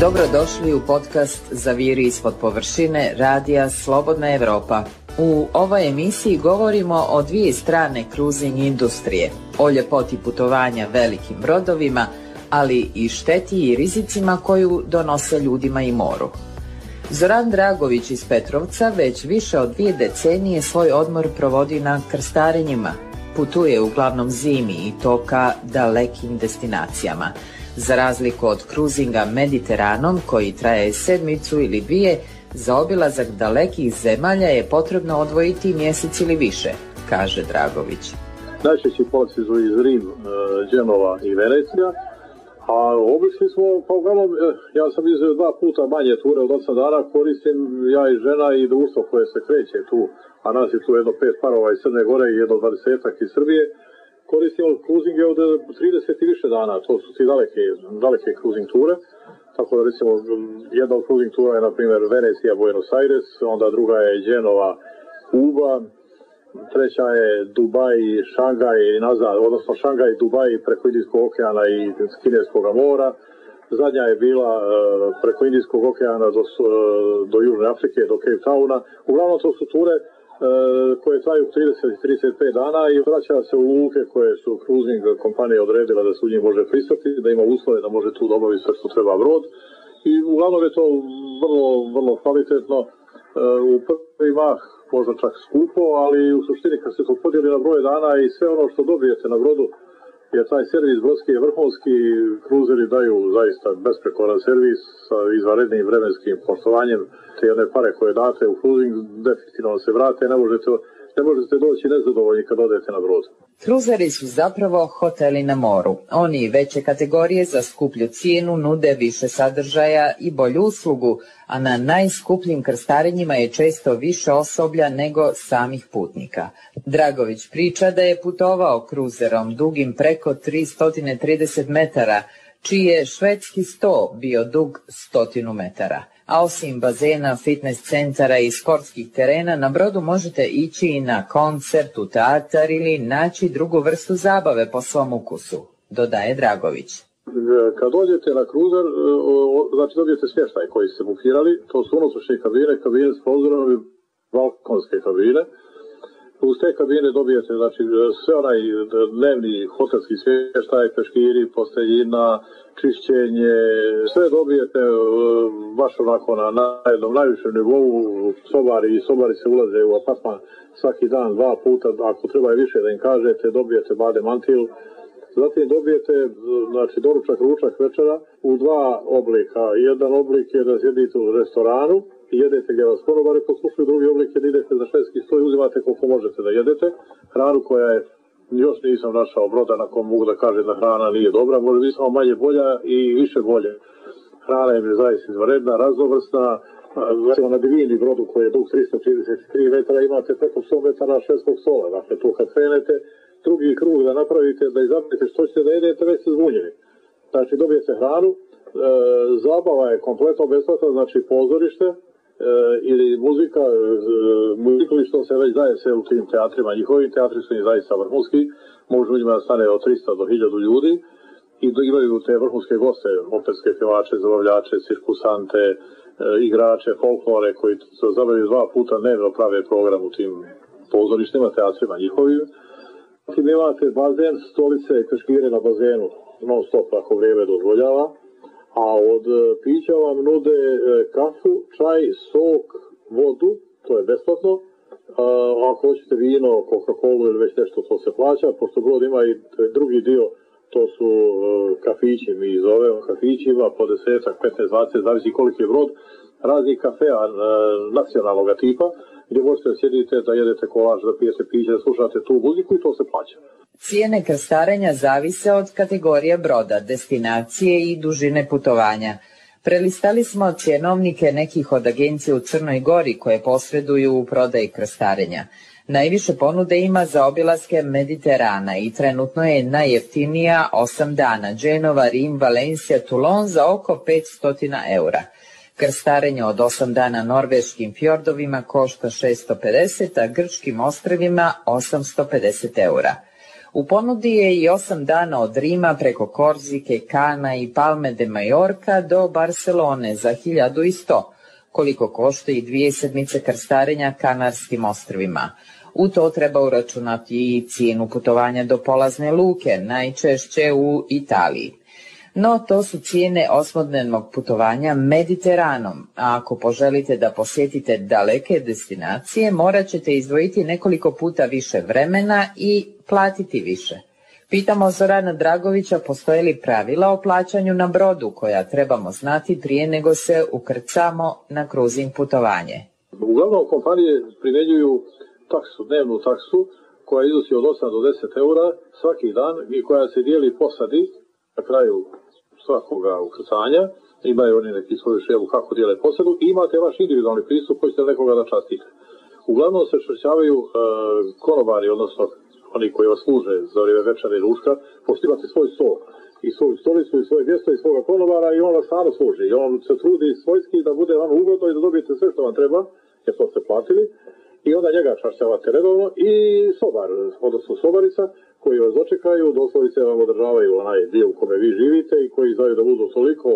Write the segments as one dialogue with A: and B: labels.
A: Dobrodošli u podcast Zaviri ispod površine radija Slobodna Evropa. U ovoj emisiji govorimo o dvije strane cruising industrije, o ljepoti putovanja velikim brodovima, ali i šteti i rizicima koju donose ljudima i moru. Zoran Dragović iz Petrovca već više od 2 decenije svoj odmor provodi na krstarenjima. Putuje uglavnom zimi i to ka dalekim destinacijama. Za razliku od kruzinga Mediteranom koji traje 7 ili 2, za obilazak dalekih zemalja je potrebno odvojiti mjesec ili više, kaže Dragović.
B: Najčešći poleti su iz Rim, Genova i Venecija, a obišli smo, pa uglavnom, ja sam iz 2 puta manje ture od 8 dana, koristim ja i žena i društvo koje se kreće tu, a nas je tu jedno 5 parova iz Crne Gore i jedno 20-ak iz Srbije. Koristimo cruisinge od 30 i više dana, to su ti daleke cruising ture, tako da recimo jedna od cruising tura je na primjer Venecija, Buenos Aires, onda druga je Genova, Kuba, treća je Dubaj, Šangaj i nazad, odnosno Šangaj, Dubaj preko Indijskog okeana i Kineskog mora, zadnja je bila preko Indijskog okeana do Južne Afrike, do Cape Towna, uglavnom to su ture koje traju 30-35 dana i vraća se u luke koje su cruising kompanije odredila da se u njih može pristati, da ima uslove da može tu dobaviti sve što treba brod i uglavnom je to vrlo kvalitetno, u prvi mah možda čak skupo, ali u suštini kad se to podijeli na broj dana i sve ono što dobijete na brodu, jer taj servis brodski je vrhunski, kruzeri daju zaista besprekoran servis sa izvanrednim vremenskim poštovanjem, te jedne pare koje date u cruising definitivno se vrate, ne možete doći nezadovoljni kad odete na brod.
A: Kruzeri su zapravo hoteli na moru. Oni veće kategorije za skuplju cijenu nude više sadržaja i bolju uslugu, a na najskupljim krstarenjima je često više osoblja nego samih putnika. Dragović priča da je putovao kruzerom dugim preko 330 metara, čiji je švedski 100 bio dug 100 metara. A osim bazena, fitness centara i sportskih terena, na brodu možete ići i na koncert, u teatar ili naći drugu vrstu zabave po svom ukusu, dodaje Dragović.
B: Kad dođete na kruzer, znači dobijete smještaj koji ste bukirali, to su unutrašnje kabine s prozorom i balkonske kabine. Uz te kabine dobijete znači, sve onaj dnevni hotelski smještaj, peškiri, posteljina, čišćenje, sve dobijete baš onako na jednom najvišem nivou, sobari se ulaze u apartman svaki dan 2 puta, ako treba i više da im kažete, dobijete bade mantil. Zatim dobijete znači, doručak, ručak, večera u 2 oblika. Jedan oblik je da sjedite u restoranu i jedete gdje vas konobari poslušaju, drugi oblik je da idete za švedski sto i uzimate koliko možete da jedete. Hranu koja je, još nisam našao broda na kom mogu da kažem da hrana nije dobra, može biti samo manje bolja i više bolje. Hrana je zaista izvanredna, raznovrsna. Recimo na Divini brodu koji je dug 333 metara imate preko 100 metara švedskog stola. Dakle, tu kad krenete, drugi krug da napravite, da izaberete što ćete da jedete, već ste zbunjeni. Znači, dobijete hranu, zabava je kompletno besplatna, znači pozorište ili muzika, muzikalište se već daje sve u tim teatrima. Njihovi teatri su im zaista vrhunski, možu u njima stane od 300 do 1000 ljudi i imaju te vrhunske goste, operske pjevače, zabavljače, cirkusante, igrače, folklore koji se zabavljaju 2 puta dnevno prave program u tim pozorištima, teatrima njihovim. Imate bazen, stolice i peškire na bazenu non stop ako vrijeme dozvoljava, a od pića vam nude kafu, čaj, sok, vodu, to je besplatno. Ako hoćete vino, Coca-Colu ili već nešto, to se plaća, pošto brod ima i drugi dio, to su kafići, mi zovemo kafićima, po 10, 15, 20, zavisi koliki je brod, raznih kafea nacionalnog tipa, gdje možete sjediti da jedete kolač, da pijete piće, da slušate tu muziku i to se plaća.
A: Cijene krstarenja zavise od kategorije broda, destinacije i dužine putovanja. Prelistali smo cjenovnike nekih od agencija u Crnoj Gori koje posreduju u prodaji krstarenja. Najviše ponude ima za obilaske Mediterana i trenutno je najjeftinija 8 dana Genova, Rim, Valencija, Toulon za oko 500 eura. Krstarenje od 8 dana norveškim fjordovima košta 650, a grčkim ostrvima 850 eura. U ponudi je i 8 dana od Rima preko Korzike, Kana i Palme de Majorka do Barcelone za 1100, koliko košta i 2 sedmice krstarenja Kanarskim ostrvima. U to treba uračunati i cijenu putovanja do polazne luke, najčešće u Italiji. No, to su cijene osmodnevnog putovanja Mediteranom, a ako poželite da posjetite daleke destinacije, morat ćete izdvojiti nekoliko puta više vremena i platiti više. Pitamo Zorana Dragovića postoje li pravila o plaćanju na brodu koja trebamo znati prije nego se ukrcamo na kruzing putovanje.
B: Uglavnom kompanije primjenjuju taksu, dnevnu taksu koja iznosi od 8 do 10 eura svaki dan i koja se dijeli posadi na kraju svakoga ukrcanja. Imaju oni neki svoju šemu kako dijele posadu i imate vaš individualni pristup koji ćete nekoga da častite. Uglavnom se čvršćavaju konobari, odnosno oni koji vas služe za vrijeme večera i ručka, pošto imate svoj stol i svoju stolicu i svoje mjesto i svoga konobara i on vas stvarno služi. I on se trudi svojski da bude vam ugodno i da dobijete sve što vam treba, jer to ste platili. I onda njega čašćavate redovno i sobar, odnosno sobarica, koji vas dočekaju, doslovce vam održavaju onaj dio u kome vi živite i koji znaju da budu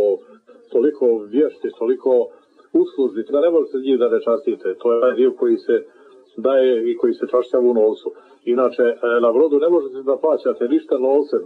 B: toliko vješti, toliko uslužni, da ne možete njih da ne častite. To je dio koji se daje i koji se čašćava u novcu. Inače, na brodu ne možete da plaćate ništa novcem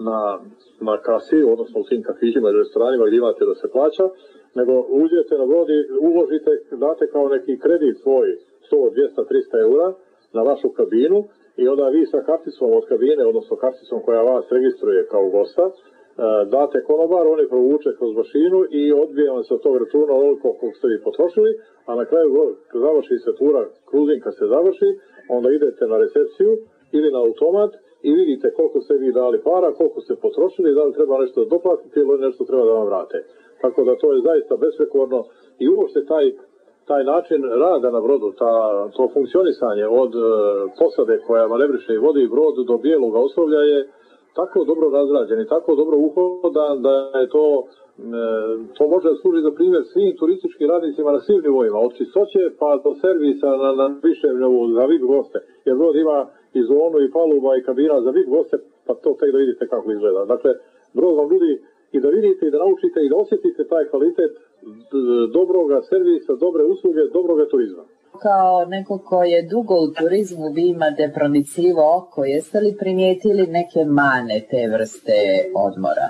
B: na kasi, odnosno u tim kafićima i restoranima gdje imate da se plaća, nego uđete na brod i uložite, date kao neki kredit svoj 100, 200, 300 eura na vašu kabinu i onda vi sa karticom od kabine, odnosno karticom koja vas registruje kao gosta, date konobar, on je provuče kroz mašinu i odbije vam se od tog računa onoliko koliko ste vi potrošili, a na kraju završi se tura, kruzing kad se završi, onda idete na recepciju ili na automat i vidite koliko ste vi dali para, koliko ste potrošili, da li treba nešto da doplatite ili nešto treba da vam vrate. Tako da to je zaista besprekorno i uopšte taj način rada na brodu, to funkcionisanje od posade koja manebriše i vodi brod do bijelog osoblja je tako dobro razrađen i tako dobro uhodan da je to može da služi za primjer svim turističkim radnicima na svim nivoima, od čistoće pa do servisa na višem nivou za VIP goste, jer brod ima i zonu i paluba i kabina za VIP goste, pa to tek da vidite kako izgleda. Dakle, brod vam nudi i da vidite i da naučite i da osjetite taj kvalitet dobroga servisa, dobre usluge, dobroga turizma.
A: Kao neko ko je dugo u turizmu, vi imate pronicljivo oko, jeste li primijetili neke mane te vrste odmora?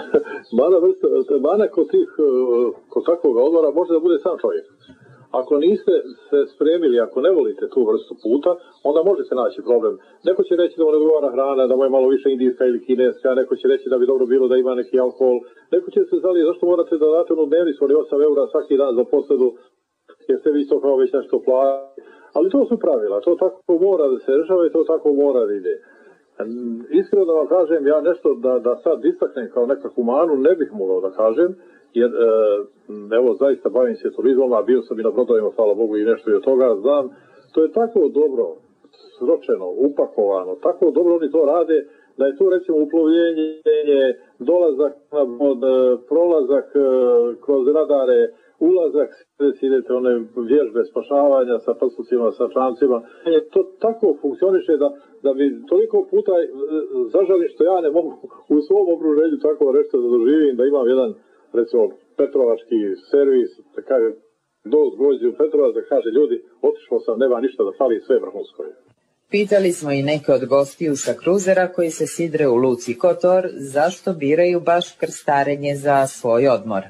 B: Mana kod takvog odmora može da bude sam čovjek. Ako niste se spremili, ako ne volite tu vrstu puta, onda možete naći problem. Neko će reći da mu ne odgovara hrana, da mu je malo više indijska ili kineska, neko će reći da bi dobro bilo da ima neki alkohol, neko će se zali zašto morate da date onu dnevnicu od 8 eura svaki dan za posadu, jer ste vi to kao već nešto platili. Ali to su pravila, to tako mora da se rešava i to tako mora da ide. Iskreno da vam kažem, ja nešto da sad istaknem kao nekakvu manu ne bih mogao da kažem, jer evo zaista bavim se turizmom, a bio sam i na brodovima, hvala Bogu, i nešto i od toga znam. To je tako dobro sročeno, upakovano, tako dobro oni to rade, da je to recimo uplovljenje, dolazak na brod, prolazak kroz radare, ulazak, idete one vježbe spašavanja sa prstucima, sa čamcima. To tako funkcioniše da bi toliko puta zažali što ja ne mogu u svom okruženju tako nešto da doživim, da imam jedan, recimo, petrovački servis, da kaže, dođe u Petrovac, da kaže, ljudi, otišao sam, nema ništa da fali, sve vrhunsko je.
A: Pitali smo i neke od gostiju sa kruzera koji se sidre u luci Kotor, zašto biraju baš krstarenje za svoj odmor.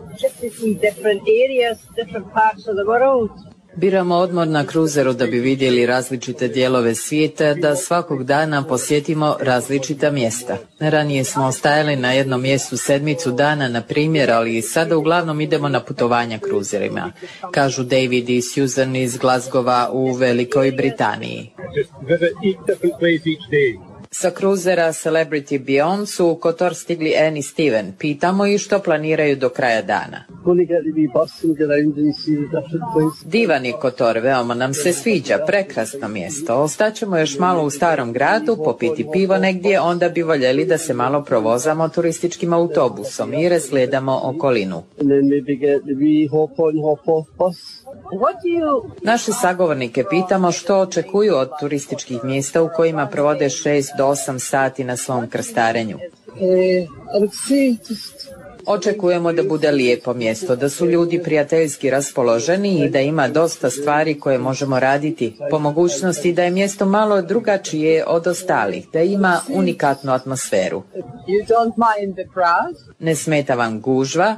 A: Biramo odmor na kruzeru da bi vidjeli različite dijelove svijeta, da svakog dana posjetimo različita mjesta. Ranije smo ostajali na jednom mjestu sedmicu dana, na primjer, ali sada uglavnom idemo na putovanja kruzerima, kažu David i Susan iz Glasgowa u Velikoj Britaniji. Sa kruzera Celebrity Beyond su u Kotor stigli Anne i Steven. Pitamo ih što planiraju do kraja dana. Divan je Kotor, veoma nam se sviđa, prekrasno mjesto. Ostaćemo još malo u starom gradu, popiti pivo negdje, onda bi voljeli da se malo provozamo turističkim autobusom i razgledamo okolinu. Naše sagovornike pitamo što očekuju od turističkih mjesta u kojima provode 6 do 8 sati na svom krstarenju. Očekujemo da bude lijepo mjesto, da su ljudi prijateljski raspoloženi i da ima dosta stvari koje možemo raditi. Po mogućnosti da je mjesto malo drugačije od ostalih, da ima unikatnu atmosferu. Ne smeta vam gužva?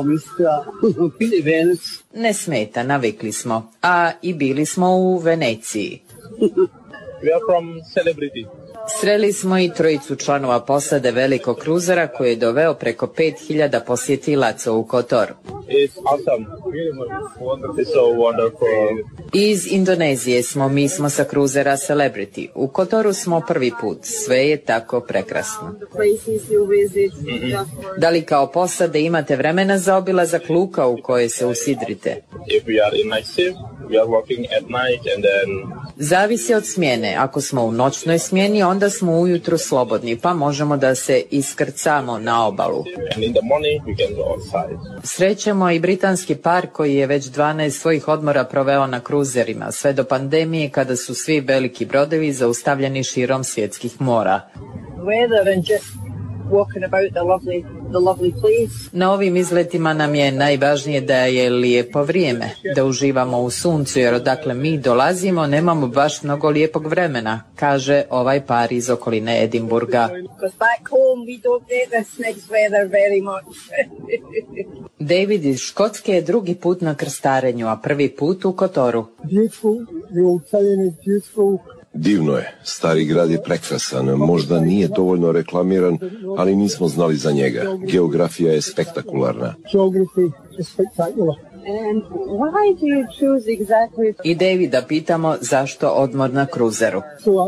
A: Ne smeta, navikli smo. A i bili smo u Veneciji.
C: We are from Celebrity.
A: Sreli smo i trojicu članova posade velikog kruzera koji je doveo preko 5000 posjetilaca u Kotor.
C: It's awesome. It's so wonderful.
A: Iz Indonezije smo, mi smo sa kruzera Celebrity. U Kotoru smo prvi put, sve je tako prekrasno. Da li kao posade imate vremena za obilazak luka u koje se usidrite?
C: If we are in night shift, we are working at night and then...
A: Zavisi od smjene. Ako smo u noćnoj smjeni, onda smo ujutro slobodni, pa možemo da se iskrcamo na obalu.
C: And in the morning we can go outside.
A: Srećemo i britanski par koji je već 12 svojih odmora proveo na kruzerima, sve do pandemije kada su svi veliki brodovi zaustavljeni širom svjetskih mora. Na ovim izletima nam je najvažnije da je lijepo vrijeme, da uživamo u suncu, jer odakle mi dolazimo nemamo baš mnogo lijepog vremena, kaže ovaj par iz okoline Edinburga. David iz Škotske je drugi put na krstarenju, a prvi put u Kotoru.
D: Divno je, stari grad je prekrasan, možda nije dovoljno reklamiran, ali nismo znali za njega. Geografija je spektakularna.
A: I Davida pitamo zašto odmor na kruzeru.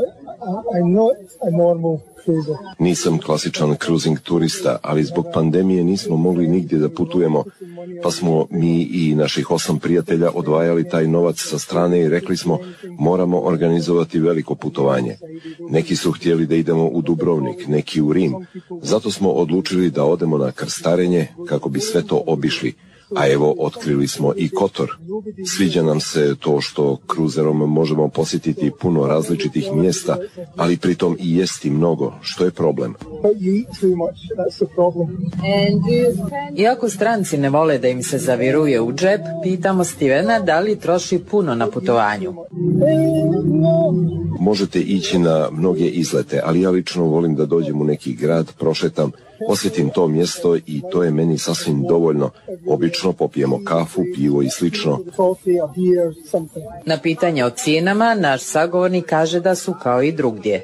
D: Nisam klasičan cruising turista, ali zbog pandemije nismo mogli nigdje da putujemo, pa smo mi i naših 8 prijatelja odvajali taj novac sa strane i rekli smo moramo organizovati veliko putovanje. Neki su htjeli da idemo u Dubrovnik, neki u Rim. Zato smo odlučili da odemo na krstarenje kako bi sve to obišli. A evo, otkrili smo i Kotor. Sviđa nam se to što kruzerom možemo posjetiti puno različitih mjesta, ali pritom i jesti mnogo, što je problem.
A: Iako stranci ne vole da im se zaviruje u džep, pitamo Stevena da li troši puno na putovanju.
D: Možete ići na mnoge izlete, ali ja lično volim da dođem u neki grad, prošetam, osjetim to mjesto i to je meni sasvim dovoljno. Obično popijemo kafu, pivo i slično.
A: Na pitanje o cijenama, naš sagovornik kaže da su kao i drugdje.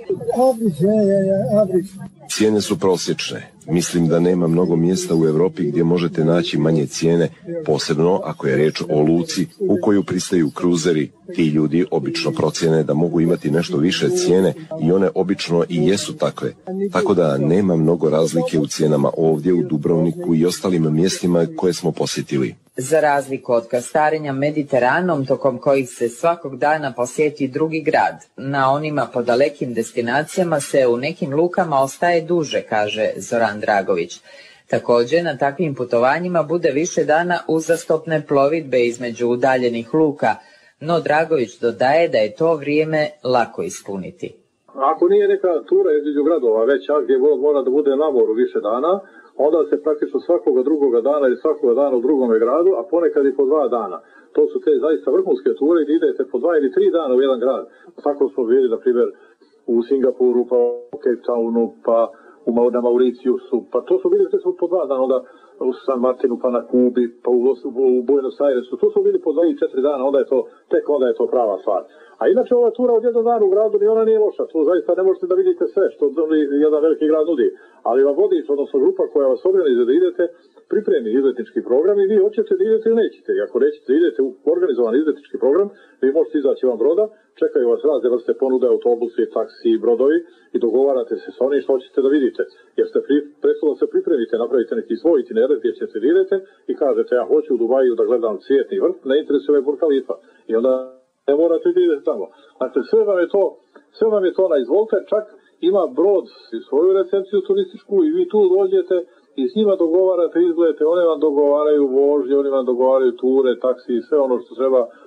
D: Cijene su prosječne. Mislim da nema mnogo mjesta u Europi gdje možete naći manje cijene, posebno ako je riječ o luci u koju pristaju kruzeri. Ti ljudi obično procjene da mogu imati nešto više cijene i one obično i jesu takve. Tako da nema mnogo razlike u cijenama ovdje u Dubrovniku i ostalim mjestima koje smo posjetili.
A: Za razliku od krstarenja Mediteranom, tokom kojih se svakog dana posjeti drugi grad, na onima po dalekim destinacijama se u nekim lukama ostaje duže, kaže Zoran Dragović. Također, na takvim putovanjima bude više dana uzastopne plovidbe između udaljenih luka, no Dragović dodaje da je to vrijeme lako ispuniti.
B: Ako nije neka tura između gradova veća gdje mora da bude na moru više dana, onda se praktično svakoga drugoga dana ili svakoga dana u drugome gradu, a ponekad i po 2 dana. To su te zaista vrhunske ture gdje idete po 2 ili 3 dana u jedan grad. Tako smo bili, na primjer, u Singapuru, pa u Cape Townu, pa na Mauriciusu, pa to su bili po 2 dana, onda u San Martinu, pa na Kubi, pa u Buenos Airesu. To su bili po 2 i 4 dana, onda je to prava stvar. A inače ova tura od jedan dan u gradu ni ona nije loša, tu zaista ne možete da vidite sve što jedan veliki grad nudi, ali vam vodič, odnosno grupa koja vas organizuje da idete, pripremi izletnički program i vi hoćete da idete ili nećete. I ako nećete da idete u organizovan izletnički program, vi možete izaći van broda, čekaju vas razne vrste ponude, autobusi, taksi, brodovi i dogovarate se sa onim što hoćete da vidite. Jer ste prethodno se pripremite, napravite neki svoj itinerar gdje ćete da idete i kažete ja hoću u Dubaju da gledam cvjetni vrt, ne interesuje me Burj Khalifa. I onda ne morate da idete tamo. Dakle, sve vam je to na izvolite, čak ima brod i svoju recepciju turističku i vi tu dođete i s njima dogovarate izglede, one vam dogovaraju vožnje, oni vam dogovaraju ture, taksi i sve ono što treba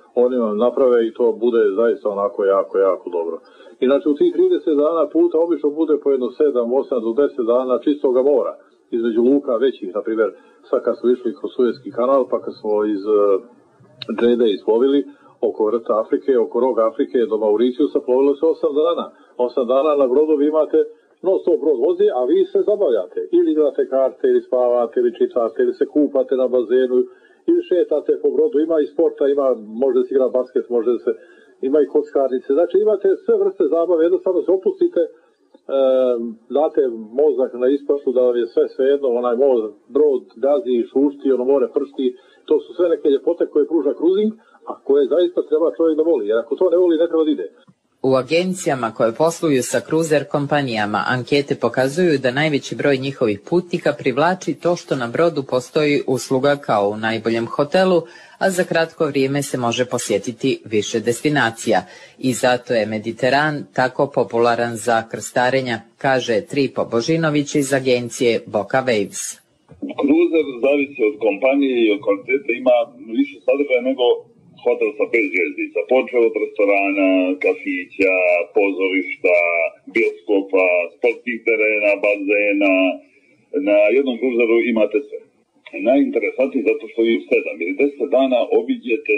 B: oni vam naprave i to bude zaista onako jako dobro. Inače u tih 30 dana puta obično bude po jedno 7, 8 do 10 dana čistoga mora između luka većih, na primjer sad kad smo išli kroz Suezki kanal, pa kad smo iz Džede isplovili oko vrta Afrike, oko roga Afrike do Mauriciusa, plovilo se 8 dana. 8 dana na brodu vi imate non-stop brod vozi, a vi se zabavljate. Ili igrate karte, ili spavate, ili čitate, ili se kupate na bazenu, ili šetate po brodu. Ima i sporta, može da se igra basket, može da se, ima i kockarnice. Znači imate sve vrste zabave, jednostavno se opustite, date mozak na ispašu da vam je sve jedno, onaj brod gazi i šušti, ono more pršti. To su sve neke ljepote koje pruža kruzing, a koje zaista treba čovjek da voli. Jer ako to ne voli, ne treba da ide.
A: U agencijama koje posluju sa kruzer kompanijama ankete pokazuju da najveći broj njihovih putnika privlači to što na brodu postoji usluga kao u najboljem hotelu, a za kratko vrijeme se može posjetiti više destinacija. I zato je Mediteran tako popularan za krstarenja, kaže Tripo Božinović iz agencije Boka Waves.
E: Kruzer zavisi od kompanije i od kvalitete, ima više sadržaja nego hotel sa 5 zvjezdica, počeo od restorana, kafića, pozorišta, bioskopa, sportskih terena, bazena. Na jednom kruzeru imate sve. Najinteresantnije zato što vi 7 ili 10 dana obiđete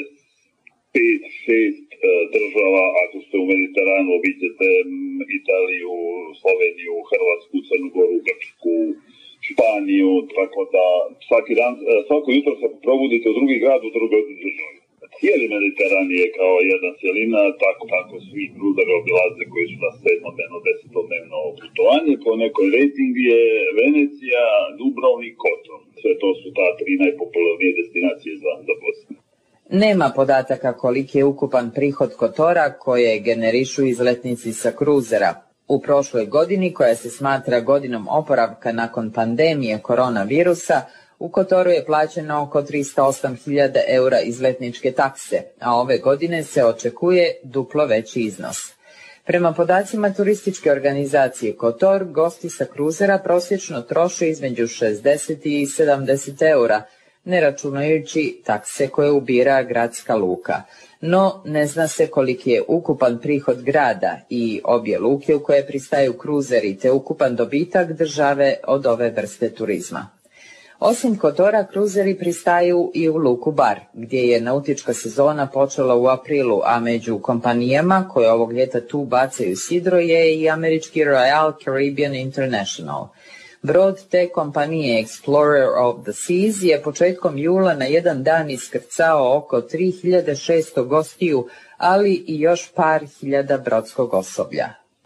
E: 5-6 država, ako ste u Mediteranu obiđete Italiju, Sloveniju, Hrvatsku, Crnu Goru, Grčku, Španiju, tako da svako jutro se probudite u drugi grad, u drugoj državi. Cijeli Mediteran je kao jedna cijelina, tako svi kruzeri obilaze koji su na 7-dnevno, 10-dnevno putovanje. Po nekoj rating je Venecija, Dubrovnik, Kotor. Sve to su ta 3 najpopularnije destinacije za Bosnu.
A: Nema podataka koliki je ukupan prihod Kotora koje generišu izletnici sa kruzera. U prošloj godini, koja se smatra godinom oporavka nakon pandemije koronavirusa, u Kotoru je plaćeno oko 308.000 eura izletničke takse, a ove godine se očekuje duplo veći iznos. Prema podacima turističke organizacije Kotor, gosti sa kruzera prosječno troše između 60 i 70 eura, ne računajući takse koje ubira gradska luka. No, ne zna se koliki je ukupan prihod grada i obje luke u koje pristaju kruzeri te ukupan dobitak države od ove vrste turizma. Osim Kotora, kruzeri pristaju i u luku Bar, gdje je nautička sezona počela u aprilu, a među kompanijama koje ovog ljeta tu bacaju sidro je i američki Royal Caribbean International. Brod te kompanije Explorer of the Seas je početkom jula na jedan dan iskrcao oko 3600 gostiju, ali i još par hiljada brodskog osoblja.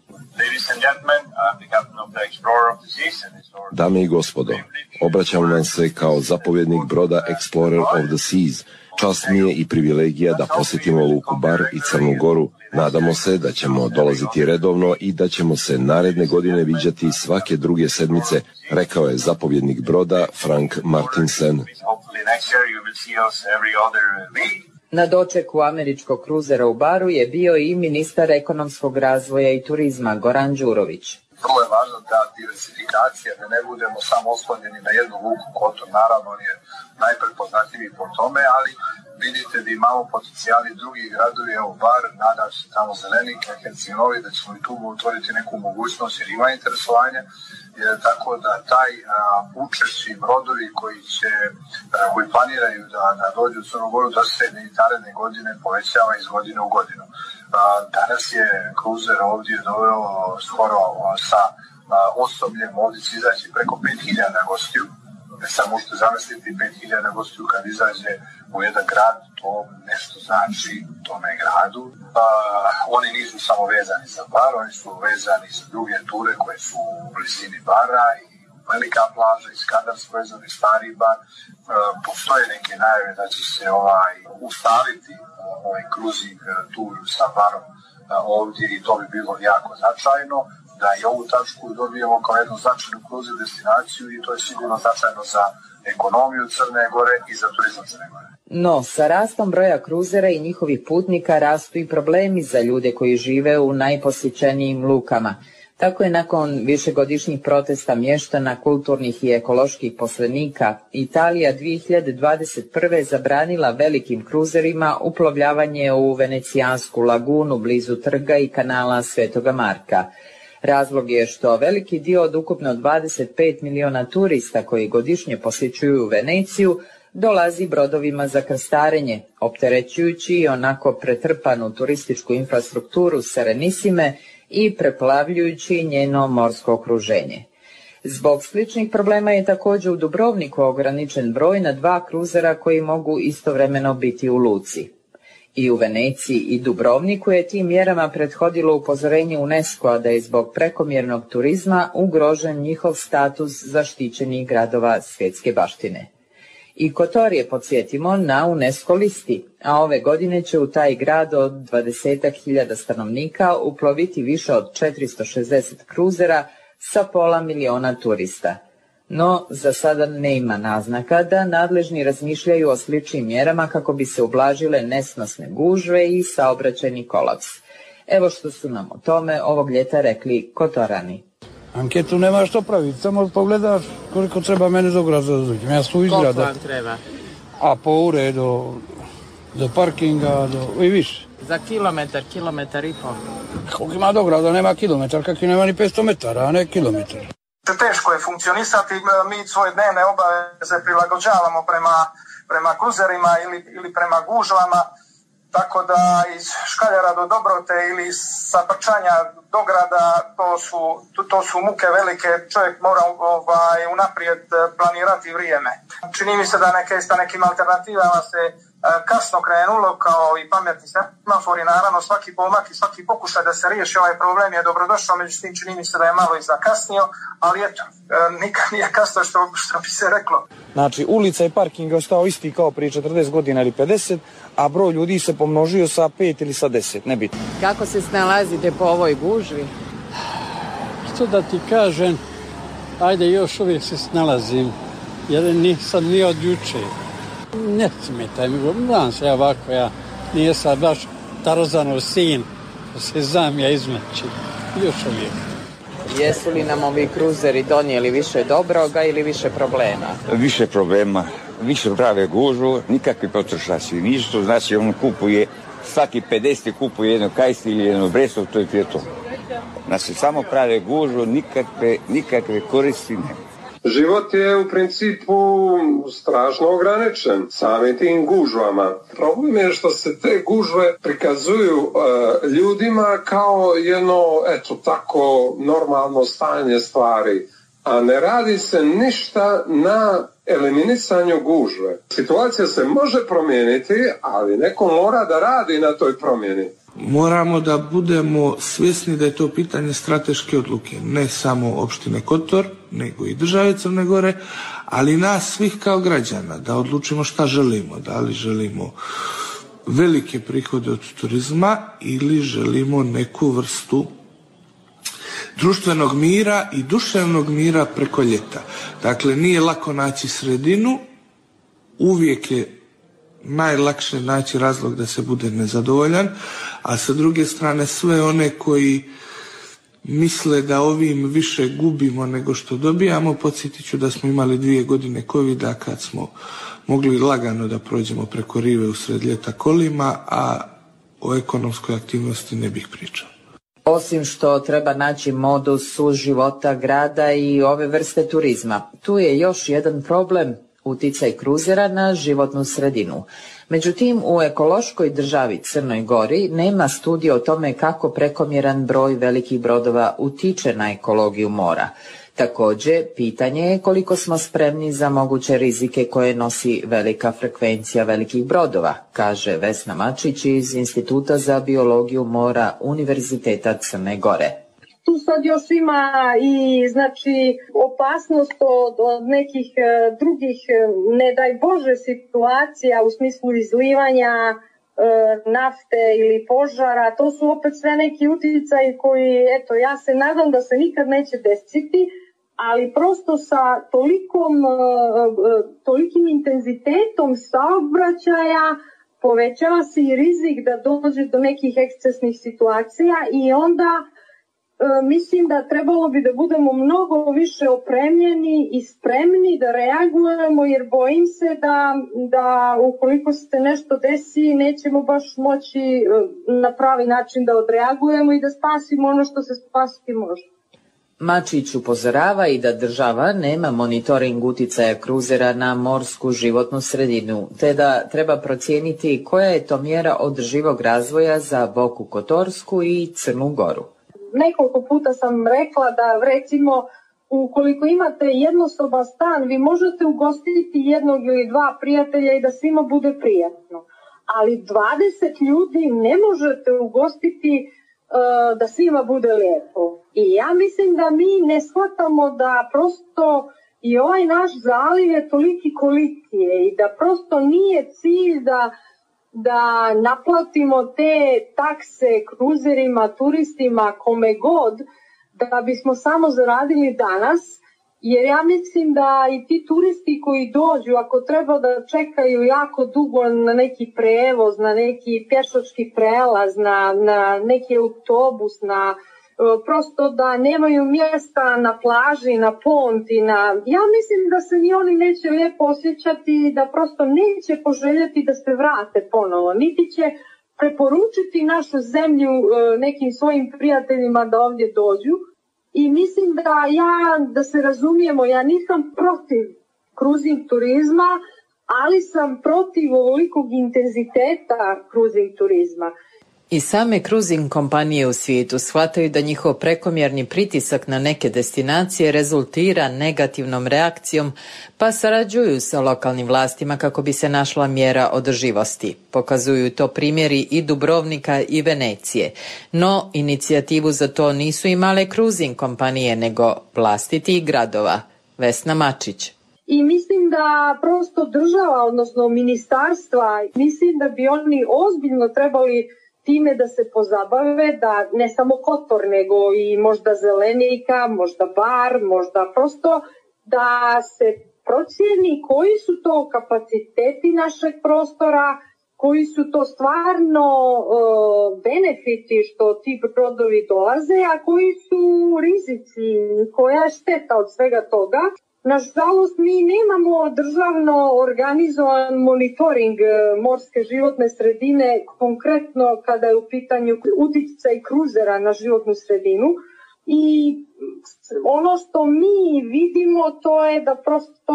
D: Dame i gospodo, obraćam vam se kao zapovjednik broda Explorer of the Seas. Čast mi je i privilegija da posjetimo luku Bar i Crnu Goru. Nadamo se da ćemo dolaziti redovno i da ćemo se naredne godine viđati svake druge sedmice, rekao je zapovjednik broda Frank Martinsen.
A: Na dočeku američkog kruzera u Baru je bio i ministar ekonomskog razvoja i turizma Goran Đurović.
F: Vrlo je važno ta diversifikacija, da ne budemo samo oslonjeni na jednu luku. Kotor naravno on je najprepoznatljiviji po tome, ali vidite da imamo potencijali drugih gradovi, evo Bar, nadam se tamo Zelenik, Herceg-Novi, da ćemo i tu otvoriti neku mogućnost jer ima interesovanja, tako da taj učešći brodovi koji planiraju da dođu u Crnu Goru da se i naredne godine povećava iz godine u godinu. Danas je kruzer ovdje doveo skoro sa osobljem, ovdje će izaći preko 5000 gostiju. Samo možete zamisliti 5000 gostiju kad izađe u jedan grad, to nešto znači tome gradu. Oni nisu samo vezani za Bar, oni su vezani za druge ture koje su u blizini Bara i velika plaža i Skadarsko jezero i Stari Bar. Postoje neke najave da će se ustaliti kruzing tu sa Barom ovdje i to bi bilo jako značajno da i ovu tačku dobijemo kao jednu značajnu kruzir destinaciju i to je sigurno značajno za ekonomiju Crne Gore i za turizam Crne Gore.
A: No, sa rastom broja kruzera i njihovih putnika rastu i problemi za ljude koji žive u najposjećenijim lukama. Tako je nakon višegodišnjih protesta mještana, kulturnih i ekoloških poslenika Italija 2021. zabranila velikim kruzerima uplovljavanje u Venecijansku lagunu blizu trga i kanala Svetoga Marka. Razlog je što veliki dio od ukupno 25 miliona turista koji godišnje posjećuju Veneciju dolazi brodovima za krstarenje, opterećujući i onako pretrpanu turističku infrastrukturu Serenissime i preplavljujući njeno morsko okruženje. Zbog sličnih problema je također u Dubrovniku ograničen broj na 2 kruzera koji mogu istovremeno biti u luci. I u Veneciji i Dubrovniku je tim mjerama prethodilo upozorenje UNESCO-a da je zbog prekomjernog turizma ugrožen njihov status zaštićenih gradova svjetske baštine. I Kotor je, podsjetimo, na UNESCO listi, a ove godine će u taj grad od 20.000 stanovnika uploviti više od 460 kruzera sa pola miliona turista. No, za sada nema naznaka da nadležni razmišljaju o sličnim mjerama kako bi se ublažile nesnosne gužve i saobraćajni kolaps. Evo što su nam o tome ovog ljeta rekli Kotorani.
G: Anketu nema što praviti, samo pogledaš koliko treba mene do grada da dođem. Ja su izgrada.
A: Koliko vam treba?
G: A po ure do parkinga i više.
A: Za kilometar i pol.
G: Koliko ima do grada, nema kilometar, kakvi nema ni 500 metara, a ne kilometar.
F: Teško je funkcionisati, mi svoje dnevne obaveze prilagođavamo prema kruzerima ili prema gužvama, tako da iz Škaljara do Dobrote ili sa Prčanja do grada to su muke velike, čovjek mora unaprijed planirati vrijeme. Čini mi se da sa nekim alternativama se kasno krenulo, kao i pametni semafori, naravno svaki pomak i svaki pokušaj da se riješi ovaj problem je dobrodošao, međutim čini mi se da je malo i zakasnio, ali eto, nikad nije kasno što bi se reklo.
H: Znači, ulica i parking je ostao isti kao prije 40 godina ili 50, a broj ljudi se pomnožio sa 5 ili sa 10, nebitno.
A: Kako se snalazite po ovoj gužvi?
G: Što da ti kažem, ajde još uvijek se snalazim, jer nisam ni od juče. Ne smetaj mi, znam se ja ovako, ja nisam baš Tarzanov sin, da se znam ja izmeći, još uvijek.
A: Jesu li nam ovi kruzeri donijeli više dobroga ili više problema?
I: Više problema, više prave gužvu, nikakvi potrošači nisu, znači on kupuje, svaki 50 kupuje jedno kajsti ili jedno Brestov, to je to. Znači samo prave gužvu, nikakve koristi nema.
J: Život je u principu strašno ograničen samim tim gužvama. Problem je što se te gužve prikazuju ljudima kao jedno, tako normalno stanje stvari, a ne radi se ništa na eliminisanju gužve. Situacija se može promijeniti, ali neko mora da radi na toj promjeni.
K: Moramo da budemo svjesni da je to pitanje strateške odluke, ne samo opštine Kotor, nego i države Crne Gore, ali nas svih kao građana, da odlučimo šta želimo, da li želimo velike prihode od turizma ili želimo neku vrstu društvenog mira i duševnog mira preko ljeta. Dakle, nije lako naći sredinu, uvijek je najlakše naći razlog da se bude nezadovoljan, a sa druge strane sve one koji misle da ovim više gubimo nego što dobijamo, podsjetit ću da smo imali 2 godine covida kad smo mogli lagano da prođemo preko rive usred ljeta kolima, a o ekonomskoj aktivnosti ne bih pričao.
A: Osim što treba naći modus suživota grada i ove vrste turizma, tu je još jedan problem, uticaj kruzera na životnu sredinu. Međutim, u ekološkoj državi Crnoj Gori nema studije o tome kako prekomjeran broj velikih brodova utiče na ekologiju mora. Također, pitanje je koliko smo spremni za moguće rizike koje nosi velika frekvencija velikih brodova, kaže Vesna Mačić iz Instituta za biologiju mora Univerziteta Crne Gore.
L: Tu sad još ima i opasnost od nekih drugih, ne daj Bože, situacija u smislu izlivanja nafte ili požara. To su opet sve neki utjecaji koji, ja se nadam da se nikad neće desiti, ali prosto sa tolikim intenzitetom saobraćaja povećava se i rizik da dođe do nekih ekscesnih situacija i onda mislim da trebalo bi da budemo mnogo više opremljeni i spremni da reagujemo, jer bojim se da ukoliko se nešto desi nećemo baš moći na pravi način da odreagujemo i da spasimo ono što se spasiti može.
A: Mačić upozorava i da država nema monitoring uticaja kruzera na morsku životnu sredinu, te da treba procijeniti koja je to mjera održivog razvoja za Boku Kotorsku i Crnu Goru.
L: Nekoliko puta sam rekla da recimo ukoliko imate jednosoban stan, vi možete ugostiti jednog ili dva prijatelja i da svima bude prijatno. Ali 20 ljudi ne možete ugostiti da svima bude lijepo. I ja mislim da mi ne shvatamo da prosto i ovaj naš zaliv je toliki koliki je i da prosto nije cilj da naplatimo te takse kruzerima, turistima, kome god, da bismo samo zaradili danas, jer ja mislim da i ti turisti koji dođu, ako treba da čekaju jako dugo na neki prevoz, na neki pješački prelaz, na neki autobus, prosto da nemaju mjesta na plaži, na ponti, ja mislim da se ni oni neće lijepo osjećati, da prosto neće poželjeti da se vrate ponovo, niti će preporučiti našu zemlju nekim svojim prijateljima da ovdje dođu. I mislim da se razumijemo, ja nisam protiv kruzing turizma, ali sam protiv ovolikog intenziteta kruzing turizma.
A: I same kruzing kompanije u svijetu shvataju da njihov prekomjerni pritisak na neke destinacije rezultira negativnom reakcijom, pa sarađuju sa lokalnim vlastima kako bi se našla mjera održivosti. Pokazuju to primjeri i Dubrovnika i Venecije. No, inicijativu za to nisu imale kruzing kompanije, nego vlastiti gradova. Vesna Mačić.
L: I mislim da prosto država, odnosno ministarstva, mislim da bi oni ozbiljno trebali time da se pozabave, da ne samo Kotor, nego i možda Zelenika, možda Bar, možda prosto da se procijeni koji su to kapaciteti našeg prostora, koji su to stvarno benefiti što ti brodovi dolaze, a koji su rizici, koja je šteta od svega toga. Nažalost, mi nemamo državno organizovan monitoring morske životne sredine, konkretno kada je u pitanju uticaj kruzera na životnu sredinu. I ono što mi vidimo to je da prosto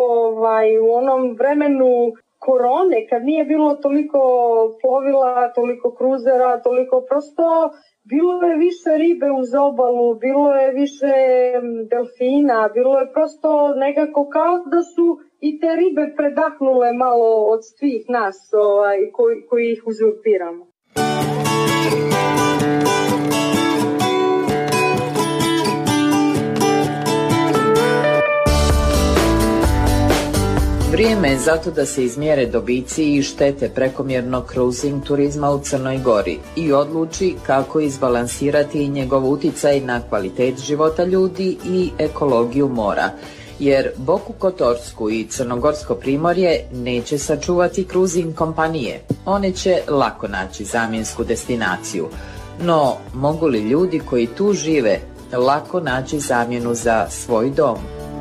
L: u onom vremenu korone, kad nije bilo toliko plovila, toliko kruzera, toliko prosto, bilo je više ribe uz obalu, bilo je više delfina, bilo je prosto nekako kao da su i te ribe predahnule malo od svih nas koji ih uzurpiramo.
A: Vrijeme je zato da se izmjere dobici i štete prekomjernog kruzing turizma u Crnoj Gori i odluči kako izbalansirati njegov uticaj na kvalitet života ljudi i ekologiju mora. Jer Boku Kotorsku i Crnogorsko primorje neće sačuvati kruzing kompanije. One će lako naći zamjensku destinaciju. No, mogu li ljudi koji tu žive lako naći zamjenu za svoj dom?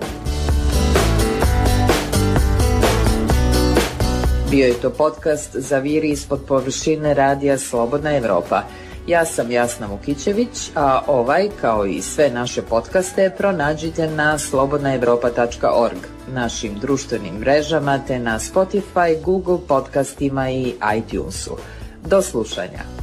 A: Bio je to podcast Zaviri ispod površine radija Slobodna Evropa. Ja sam Jasna Vukićević, a ovaj, kao i sve naše podcaste, pronađite na slobodnaevropa.org, našim društvenim mrežama te na Spotify, Google podcastima i iTunesu. Do slušanja.